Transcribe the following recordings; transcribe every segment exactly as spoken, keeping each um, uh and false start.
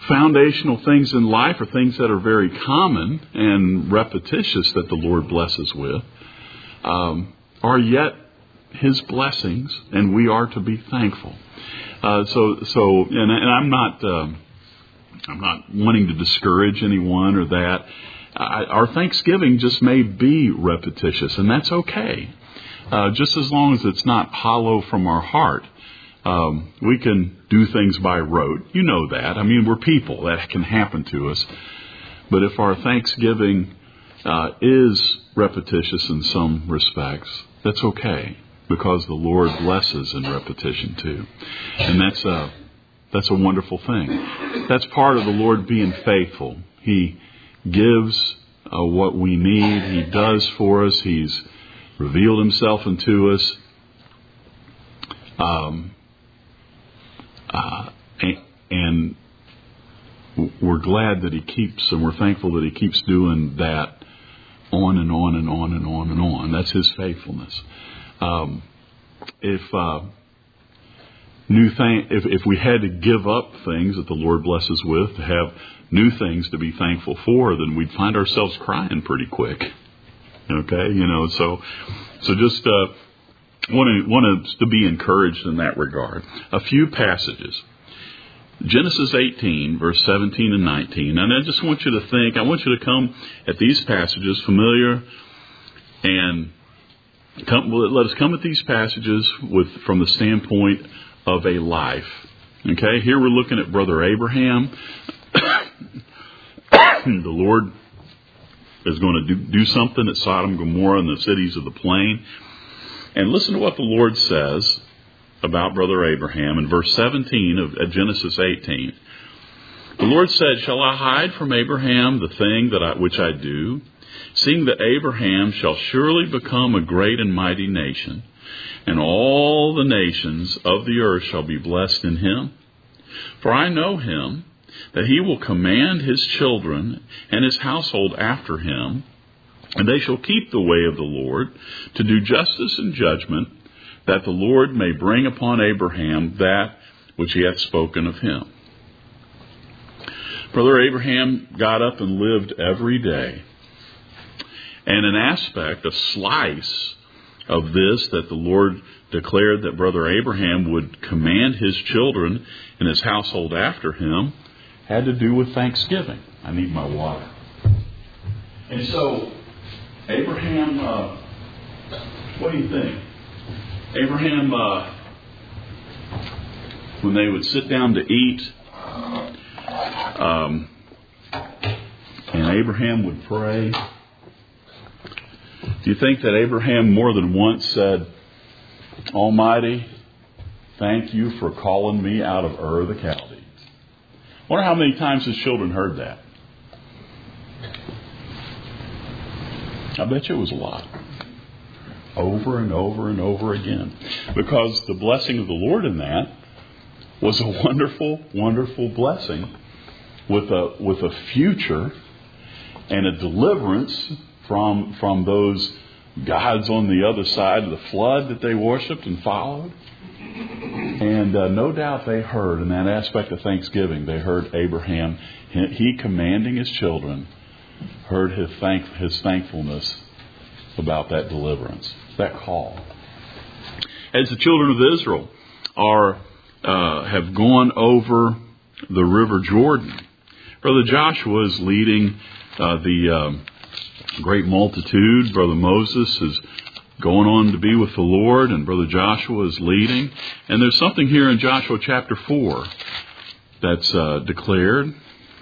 foundational things in life are things that are very common and repetitious that the Lord blesses with, um, are yet His blessings, and we are to be thankful. Uh, so, so, and, and I'm not, um, I'm not wanting to discourage anyone or that. I, our Thanksgiving just may be repetitious, and that's okay. Uh, just as long as it's not hollow from our heart. Um, we can do things by rote. You know that. I mean, we're people. That can happen to us. But if our Thanksgiving uh, is repetitious in some respects, that's okay, because the Lord blesses in repetition too. And that's a, that's a wonderful thing. That's part of the Lord being faithful. He gives uh, what we need. He does for us. He's revealed Himself unto us. Um, uh, and, and we're glad that He keeps, and we're thankful that He keeps doing that on and on and on and on and on. That's His faithfulness. Um, if uh, new thing, if if we had to give up things that the Lord blesses with to have new things to be thankful for, then we'd find ourselves crying pretty quick. Okay, you know, so so just uh, want to want us to be encouraged in that regard. A few passages. Genesis eighteen, verse seventeen and nineteen. And I just want you to think, I want you to come at these passages familiar, and come, let us come at these passages with from the standpoint of a life. Okay, here we're looking at Brother Abraham. The Lord is going to do, do something at Sodom, Gomorrah, and the cities of the plain. And listen to what the Lord says about Brother Abraham in verse seventeen of Genesis eighteen. The Lord said, "Shall I hide from Abraham the thing that I, which I do, seeing that Abraham shall surely become a great and mighty nation, and all the nations of the earth shall be blessed in him? For I know him, that he will command his children and his household after him, and they shall keep the way of the Lord, to do justice and judgment, that the Lord may bring upon Abraham that which he hath spoken of him." Brother Abraham got up and lived every day. And an aspect, a slice of this that the Lord declared that Brother Abraham would command his children and his household after him, had to do with thanksgiving. I need my water. And so, Abraham, uh, what do you think? Abraham, uh, when they would sit down to eat, um, and Abraham would pray, do you think that Abraham more than once said, "Almighty, thank you for calling me out of Ur the Chaldees"? I wonder how many times his children heard that. I bet you it was a lot. Over and over and over again. Because the blessing of the Lord in that was a wonderful, wonderful blessing with a with a future and a deliverance from from those gods on the other side of the flood that they worshipped and followed. And uh, no doubt they heard, in that aspect of thanksgiving, they heard Abraham, he commanding his children, heard his thank his thankfulness about that deliverance, that call. As the children of Israel are uh, have gone over the River Jordan, Brother Joshua is leading uh, the uh, great multitude. Brother Moses is going on to be with the Lord, and Brother Joshua is leading. And there's something here in Joshua chapter four that's uh, declared.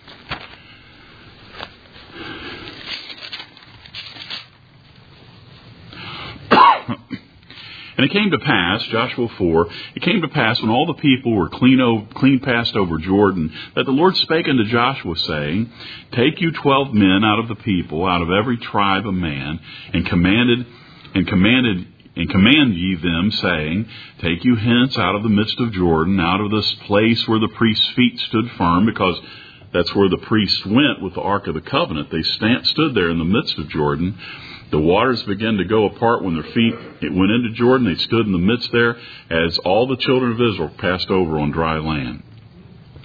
And it came to pass, Joshua four, it came to pass when all the people were clean, o- clean passed over Jordan, that the Lord spake unto Joshua, saying, "Take you twelve men out of the people, out of every tribe a man, and commanded, and commanded, and command ye them, saying, Take you hence out of the midst of Jordan, out of this place where the priest's feet stood firm," because that's where the priests went with the Ark of the Covenant. They stand, stood there in the midst of Jordan. The waters began to go apart when their feet it went into Jordan. They stood in the midst there as all the children of Israel passed over on dry land.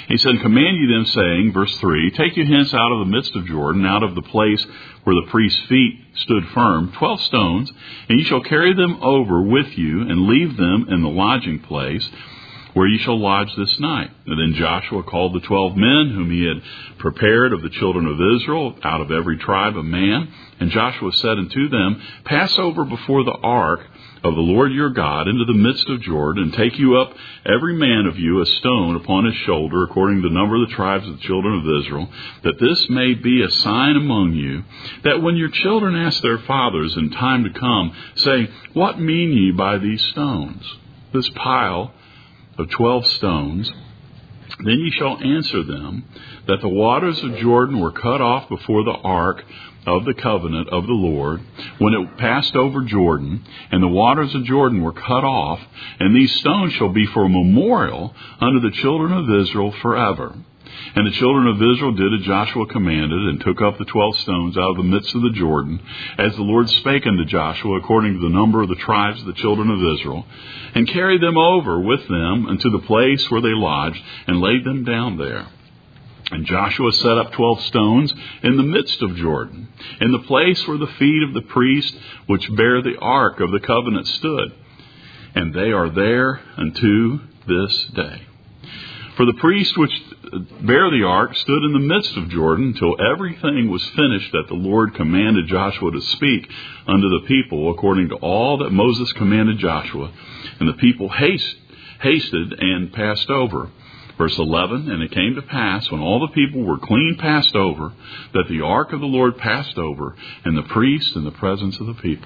He said, command ye them, saying, verse three, take you hence out of the midst of Jordan, out of the place where the priest's feet stood firm, twelve stones, and ye shall carry them over with you, and leave them in the lodging place, where ye shall lodge this night. And then Joshua called the twelve men whom he had prepared of the children of Israel, out of every tribe a man. And Joshua said unto them, pass over before the ark of the Lord your God into the midst of Jordan, and take you up every man of you a stone upon his shoulder, according to the number of the tribes of the children of Israel, that this may be a sign among you, that when your children ask their fathers in time to come, saying, what mean ye by these stones? This pile of twelve stones, then ye shall answer them, that the waters of Jordan were cut off before the ark of the covenant of the Lord, when it passed over Jordan, and the waters of Jordan were cut off, and these stones shall be for a memorial unto the children of Israel forever. And the children of Israel did as Joshua commanded, and took up the twelve stones out of the midst of the Jordan, as the Lord spake unto Joshua, according to the number of the tribes of the children of Israel, and carried them over with them unto the place where they lodged, and laid them down there. And Joshua set up twelve stones in the midst of Jordan, in the place where the feet of the priest which bear the ark of the covenant stood. And they are there unto this day. For the priest which bare the ark stood in the midst of Jordan until everything was finished that the Lord commanded Joshua to speak unto the people, according to all that Moses commanded Joshua. And the people haste, hasted and passed over. Verse eleven, and it came to pass, when all the people were clean passed over, that the ark of the Lord passed over, and the priest in the presence of the people.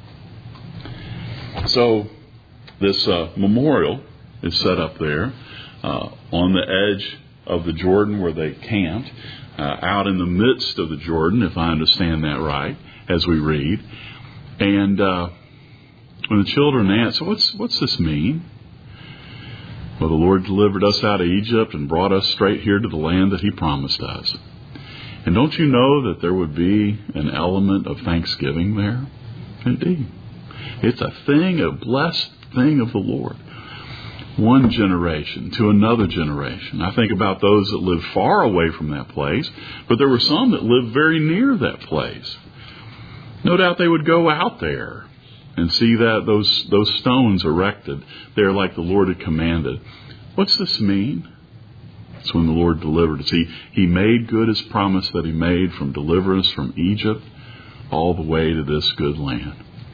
So this uh, memorial is set up there uh, on the edge of the Jordan where they camped, uh, out in the midst of the Jordan, if I understand that right, as we read. And uh, when the children asked, what's, what's this mean? Well, the Lord delivered us out of Egypt and brought us straight here to the land that He promised us. And don't you know that there would be an element of thanksgiving there? Indeed. It's a thing, a blessed thing of the Lord. One generation to another generation. I think about those that lived far away from that place, but there were some that lived very near that place. No doubt they would go out there and see that those those stones erected there like the Lord had commanded. What's this mean? It's when the Lord delivered us. He, he made good His promise that He made from deliverance from Egypt all the way to this good land.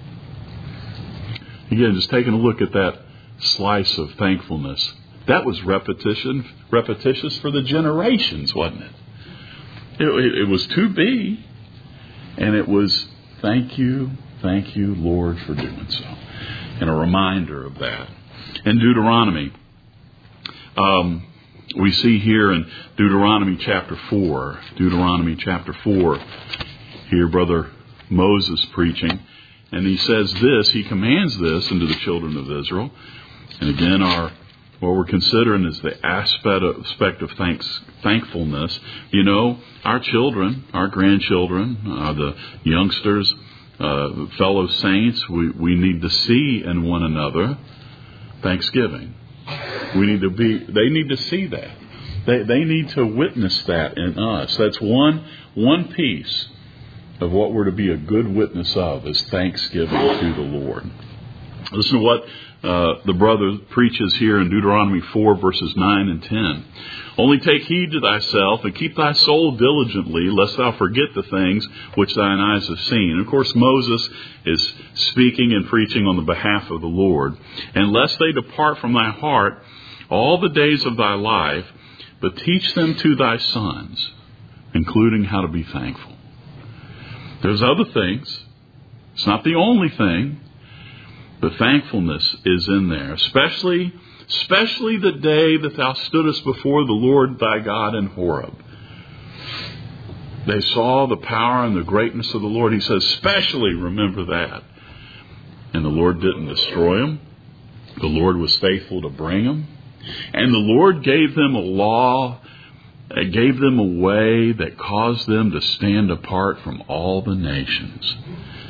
Again, just taking a look at that slice of thankfulness. That was repetition, repetitious for the generations, wasn't it? It, it, it was to be, and it was thank you, thank you, Lord, for doing so. And a reminder of that. In Deuteronomy, um, we see here in Deuteronomy chapter four, Deuteronomy chapter four, here Brother Moses preaching, and he says this, he commands this unto the children of Israel. And again, our what we're considering is the aspect of, aspect of thanks, thankfulness. You know, our children, our grandchildren, uh, the youngsters, uh, fellow saints, we, we need to see in one another thanksgiving. We need to be, they need to see that. They, they need to witness that in us. That's one, one piece of what we're to be a good witness of is thanksgiving to the Lord. Listen to what uh, the brother preaches here in Deuteronomy four, verses nine and ten. Only take heed to thyself and keep thy soul diligently, lest thou forget the things which thine eyes have seen. And of course, Moses is speaking and preaching on the behalf of the Lord. And lest they depart from thy heart all the days of thy life, but teach them to thy sons, including how to be thankful. There's other things. It's not the only thing. But thankfulness is in there, especially, especially the day that thou stoodest before the Lord thy God in Horeb. They saw the power and the greatness of the Lord. He says, especially remember that. And the Lord didn't destroy them. The Lord was faithful to bring them. And the Lord gave them a law, gave them a way that caused them to stand apart from all the nations.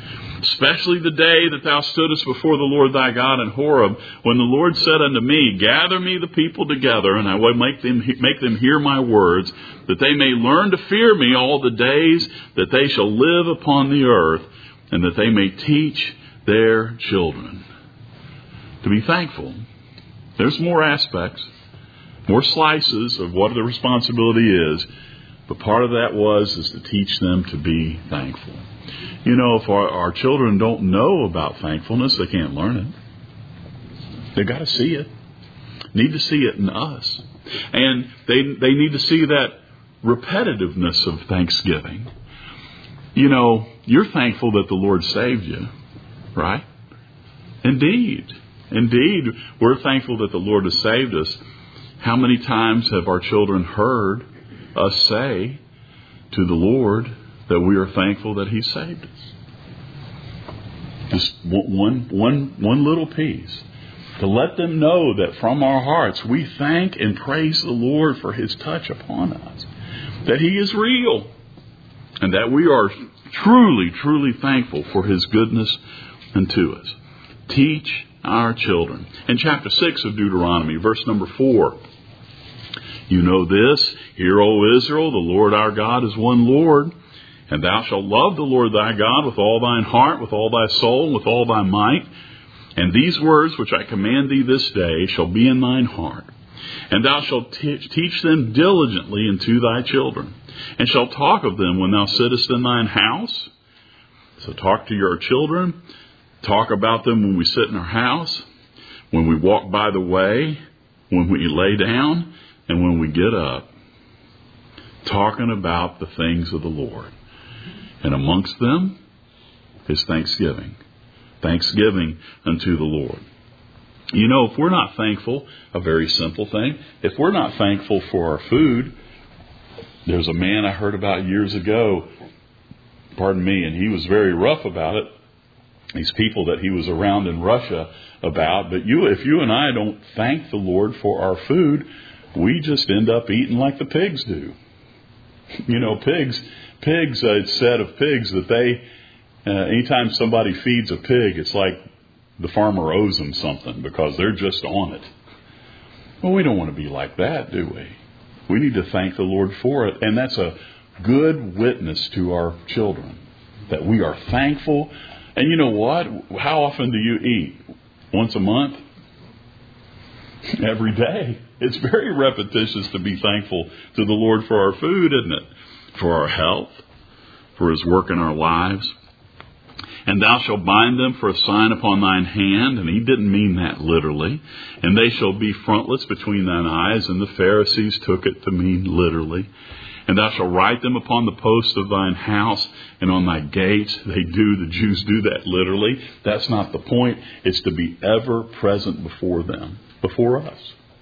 especially the day that thou stoodest before the Lord thy God in Horeb, when the Lord said unto me, gather me the people together, and I will make them make them hear my words, that they may learn to fear me all the days that they shall live upon the earth, and that they may teach their children. To be thankful. There's more aspects, more slices of what the responsibility is, but part of that was is to teach them to be thankful. You know, if our, our children don't know about thankfulness, they can't learn it. They've got to see it. Need to see it in us. And they they need to see that repetitiveness of thanksgiving. You know, you're thankful that the Lord saved you, right? Indeed. Indeed, we're thankful that the Lord has saved us. How many times have our children heard us say to the Lord that we are thankful that He saved us? Just one, one, one little piece. To let them know that from our hearts we thank and praise the Lord for His touch upon us. That He is real. And that we are truly, truly thankful for His goodness unto us. Teach our children. In chapter six of Deuteronomy, verse number four. You know this, hear, O Israel, the Lord our God is one Lord. And thou shalt love the Lord thy God with all thine heart, with all thy soul, and with all thy might. And these words which I command thee this day shall be in thine heart. And thou shalt t- teach them diligently unto thy children. And shalt talk of them when thou sittest in thine house. So talk to your children. Talk about them when we sit in our house. When we walk by the way. When we lay down. And when we get up. Talking about the things of the Lord. And amongst them is thanksgiving. Thanksgiving unto the Lord. You know, if we're not thankful, a very simple thing, if we're not thankful for our food, there's a man I heard about years ago, pardon me, and he was very rough about it. These people that he was around in Russia about. But you, if you and I don't thank the Lord for our food, we just end up eating like the pigs do. You know, pigs, pigs, uh, it's said of pigs that they, uh, anytime somebody feeds a pig, it's like the farmer owes them something because they're just on it. Well, we don't want to be like that, do we? We need to thank the Lord for it. And that's a good witness to our children, that we are thankful. And you know what? How often do you eat? Once a month? Every day. It's very repetitious to be thankful to the Lord for our food, isn't it? For our health, for His work in our lives. And thou shalt bind them for a sign upon thine hand. And he didn't mean that literally. And they shall be frontlets between thine eyes. And the Pharisees took it to mean literally. And thou shalt write them upon the posts of thine house and on thy gates. They do, the Jews do that literally. That's not the point. It's to be ever present before them, before us.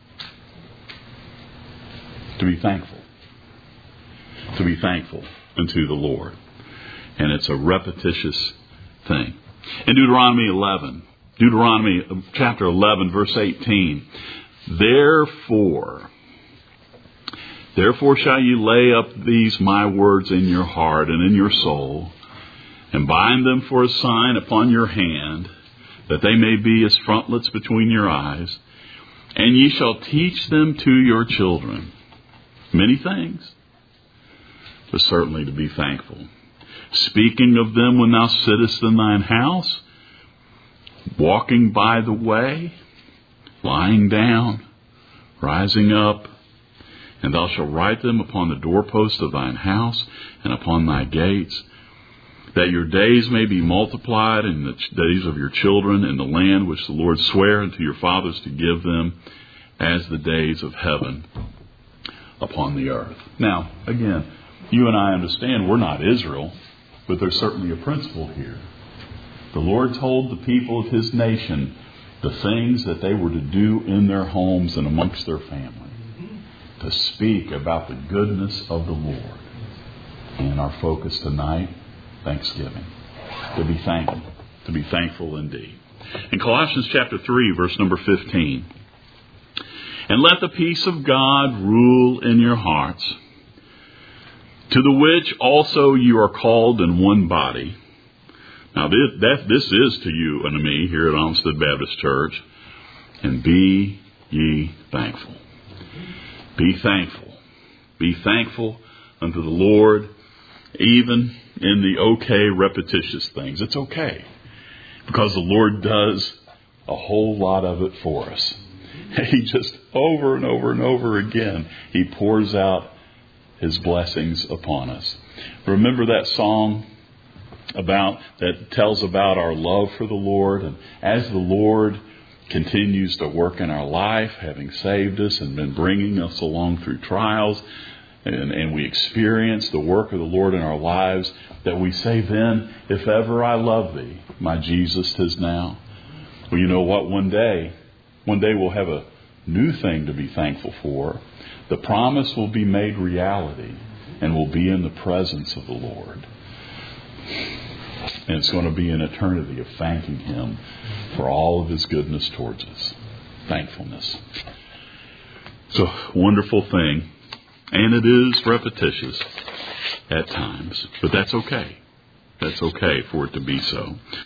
To be thankful. To be thankful unto the Lord. And it's a repetitious thing. In Deuteronomy eleven, Deuteronomy chapter eleven, verse eighteen. Therefore, therefore shall ye lay up these my words in your heart and in your soul, and bind them for a sign upon your hand, that they may be as frontlets between your eyes, and ye shall teach them to your children. Many things, but certainly to be thankful. Speaking of them when thou sittest in thine house, walking by the way, lying down, rising up, and thou shalt write them upon the doorposts of thine house and upon thy gates, that your days may be multiplied in the days of your children in the land which the Lord sware unto your fathers to give them, as the days of heaven upon the earth. Now, again, you and I understand we're not Israel, but there's certainly a principle here. The Lord told the people of His nation the things that they were to do in their homes and amongst their family. To speak about the goodness of the Lord. And our focus tonight, thanksgiving. To be thankful. To be thankful indeed. In Colossians chapter three, verse number fifteen. And let the peace of God rule in your hearts, to the which also you are called in one body, Now, this, that, this is to you and to me here at Olmsted Baptist Church. And be ye thankful. Be thankful. Be thankful unto the Lord, even in the okay, repetitious things. It's okay, because the Lord does a whole lot of it for us. He just over and over and over again, He pours out His blessings upon us. Remember that song about that tells about our love for the Lord, and as the Lord continues to work in our life, having saved us and been bringing us along through trials, and, and we experience the work of the Lord in our lives, that we say then, if ever I love thee, my Jesus 'tis now. Well, you know what? One day, one day we'll have a new thing to be thankful for. The promise will be made reality, and we'll be in the presence of the Lord. And it's going to be an eternity of thanking Him for all of His goodness towards us. Thankfulness. It's a wonderful thing. And it is repetitious at times. But that's okay. That's okay for it to be so.